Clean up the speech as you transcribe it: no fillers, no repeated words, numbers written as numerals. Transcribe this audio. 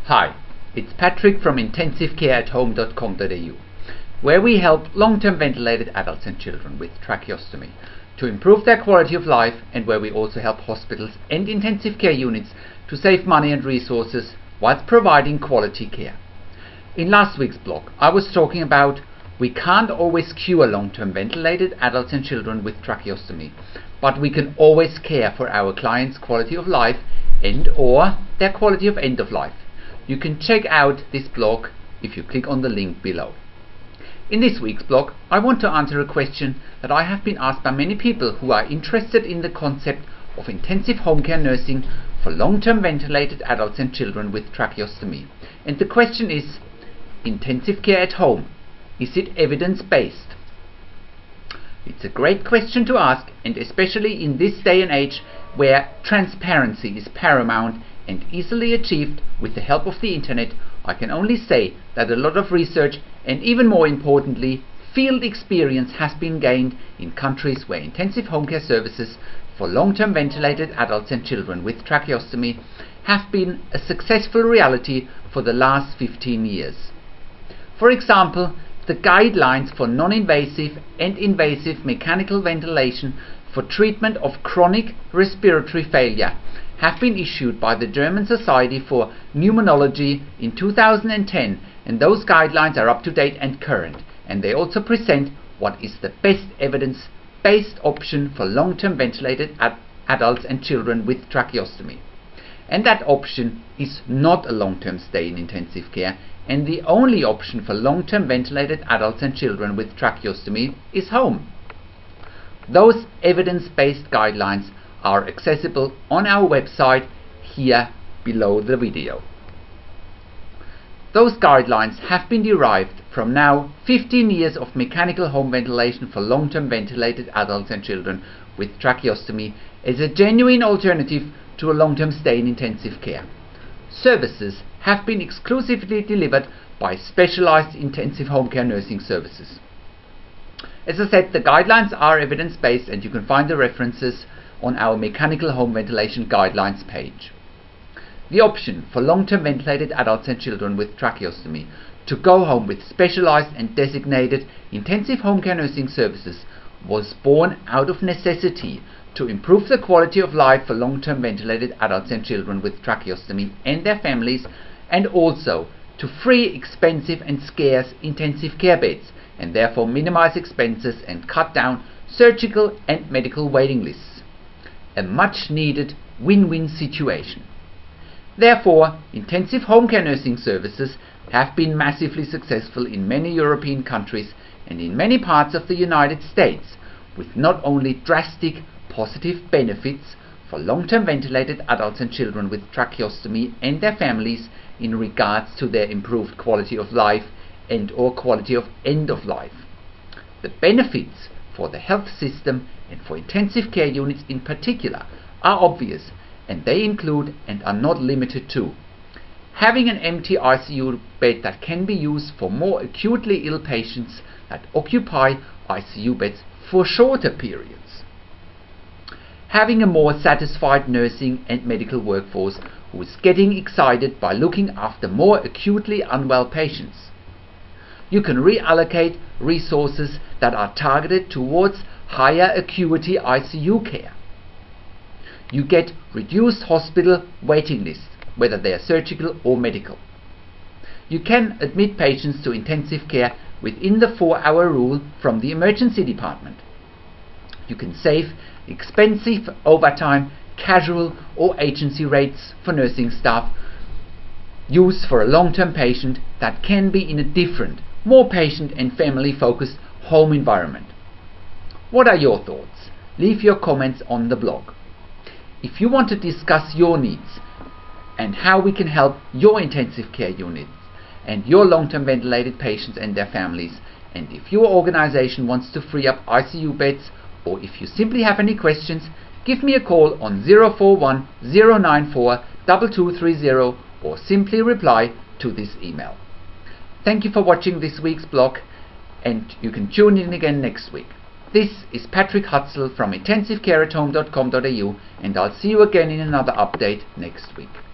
Hi, it's Patrick from intensivecareathome.com.au, where we help long-term ventilated adults and children with tracheostomy to improve their quality of life, and where we also help hospitals and intensive care units to save money and resources whilst providing quality care. In last week's blog, I was talking about we can't always cure long-term ventilated adults and children with tracheostomy, but we can always care for our clients' quality of life and or their quality of end of life. You can check out this blog if you click on the link below. In this week's blog, I want to answer a question that I have been asked by many people who are interested in the concept of intensive home care nursing for long-term ventilated adults and children with tracheostomy. And the question is, intensive care at home, is it evidence-based? It's a great question to ask, and especially in this day and age where transparency is paramount and easily achieved with the help of the internet, I can only say that a lot of research and, even more importantly, field experience has been gained in countries where intensive home care services for long-term ventilated adults and children with tracheostomy have been a successful reality for the last 15 years. For example, the guidelines for non-invasive and invasive mechanical ventilation for treatment of chronic respiratory failure have been issued by the German Society for Pneumonology in 2010, and those guidelines are up to date and current, and they also present what is the best evidence-based option for long-term ventilated adults and children with tracheostomy. And that option is not a long-term stay in intensive care, and the only option for long-term ventilated adults and children with tracheostomy is home. Those evidence-based guidelines are accessible on our website here below the video. Those guidelines have been derived from now 15 years of mechanical home ventilation for long-term ventilated adults and children with tracheostomy as a genuine alternative to a long-term stay in intensive care. Services have been exclusively delivered by specialized intensive home care nursing services. As I said, the guidelines are evidence-based, and you can find the references on our mechanical home ventilation guidelines page. The option for long-term ventilated adults and children with tracheostomy to go home with specialized and designated intensive home care nursing services was born out of necessity to improve the quality of life for long-term ventilated adults and children with tracheostomy and their families, and also to free expensive and scarce intensive care beds, and therefore minimize expenses and cut down surgical and medical waiting lists. A much needed win-win situation. Therefore, intensive home care nursing services have been massively successful in many European countries and in many parts of the United States, with not only drastic positive benefits for long-term ventilated adults and children with tracheostomy and their families in regards to their improved quality of life and or quality of end of life. The benefits for the health system and for intensive care units in particular are obvious, and they include and are not limited to having an empty ICU bed that can be used for more acutely ill patients that occupy ICU beds for shorter periods, having a more satisfied nursing and medical workforce who is getting excited by looking after more acutely unwell patients. You can reallocate resources that are targeted towards higher acuity ICU care. You get reduced hospital waiting lists, whether they are surgical or medical. You can admit patients to intensive care within the 4-hour rule from the emergency department. You can save expensive overtime, casual or agency rates for nursing staff used for a long-term patient that can be in a different, more patient and family focused home environment. What are your thoughts? Leave your comments on the blog. If you want to discuss your needs and how we can help your intensive care units and your long-term ventilated patients and their families, and if your organization wants to free up ICU beds, or if you simply have any questions, give me a call on 041 094 2230 or simply reply to this email. Thank you for watching this week's blog, and you can tune in again next week. This is Patrick Hutzel from intensivecareathome.com.au, and I'll see you again in another update next week.